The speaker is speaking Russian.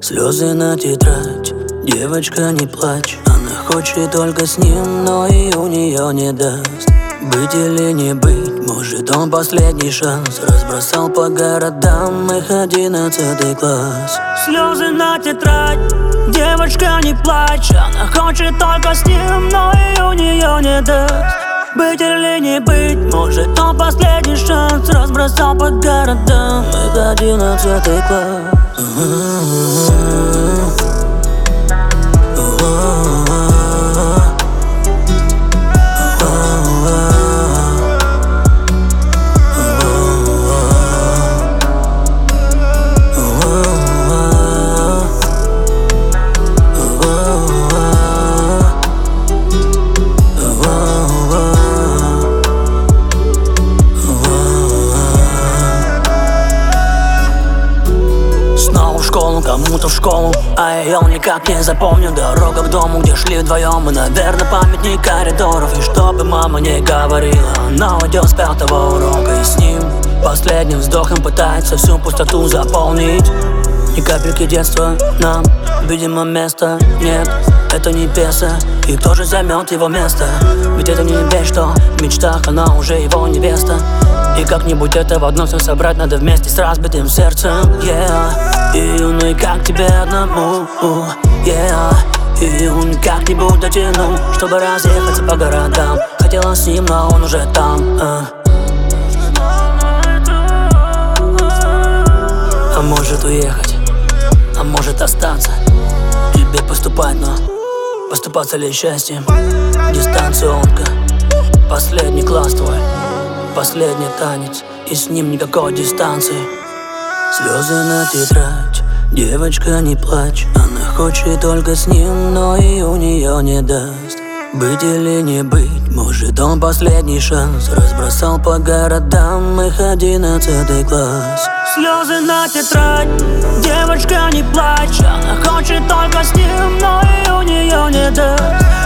Слезы на тетрадь, девочка, не плачь. Она хочет только с ним, но и у нее не даст. Быть или не быть, может он последний шанс. Разбросал по городам их 11 класс. Слезы на тетрадь, девочка, не плачь. Она хочет только с ним, но и у нее не даст. Быть или не быть, может он последний шанс. Разбросал по городам их 11 класс. Кому-то в школу, а ее никак не запомню. Дорога к дому, где шли вдвоем, и, наверное, памятник коридоров. И чтобы мама не говорила, она уйдет с 5-го урока. И с ним последним вздохом пытается всю пустоту заполнить. Ни капельки детства нам, видимо, места нет. Это не пьеса, и кто же займет его место? Ведь это не вещь, что в мечтах она уже его невеста. И как-нибудь это в одно все собрать надо вместе с разбитым сердцем, yeah. И он никак тебе одному, yeah. И он как-нибудь дотянул, чтобы разъехаться по городам. Хотела с ним, но он уже там, А может уехать, а может остаться. Тебе поступать, но поступаться ли счастьем? Дистанционка, последний класс твой, последний танец, и с ним никакой дистанции. Слезы на тетрадь, девочка, не плачь. Она хочет только с ним, но и у нее не даст. Быть или не быть, может он последний шанс. Разбросал по городам их 11 класс. Слезы на тетрадь, девочка, не плачь. Она хочет только с ним, но и у нее не даст.